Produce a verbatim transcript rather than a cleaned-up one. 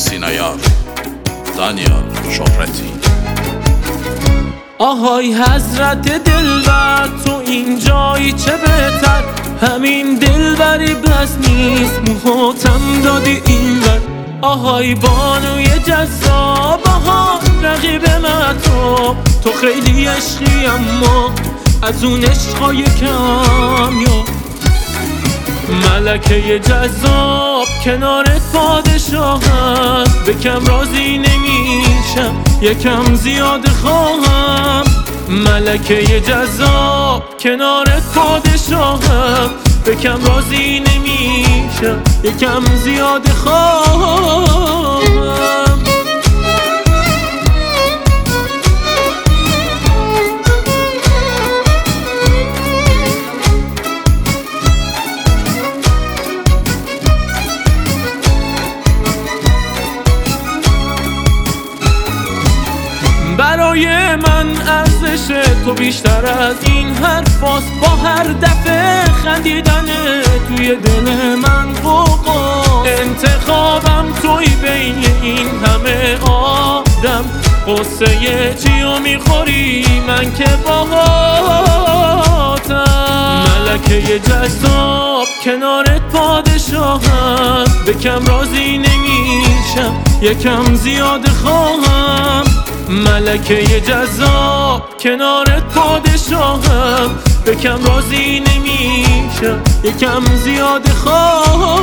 سینایار دانیال شهرتی. آهای حضرت دلبر، تو اینجایی چه بهتر، همین دلبری بس نیست، موهاتم دادی اینور. آهای بانوی جذاب، آهای رقیب من تو، تو خیلی عشقی اما از اون عشقای کم. یا ملکه جذاب کنارت پادشاهم، به کم راضی نمیشم یکم زیاد خواهم. ملکه جذاب کنارت پادشاهم، به کم راضی نمیشم یکم زیاد خواهم. برای من ارزش تو بیشتر از این حرفاست، با هر دفعه خندیدن توی دل من فوقا. انتخابم توی بین این همه آدم، قصه چیو میخوری من که باهاتم. ملکه جذاب کنارت پادشاهم، به کم راضی نمیشم یکم زیاد خواهم. ملکه جذاب کنارت پادشاهم، به کم راضی نمیشم یکم زیاد خواهم.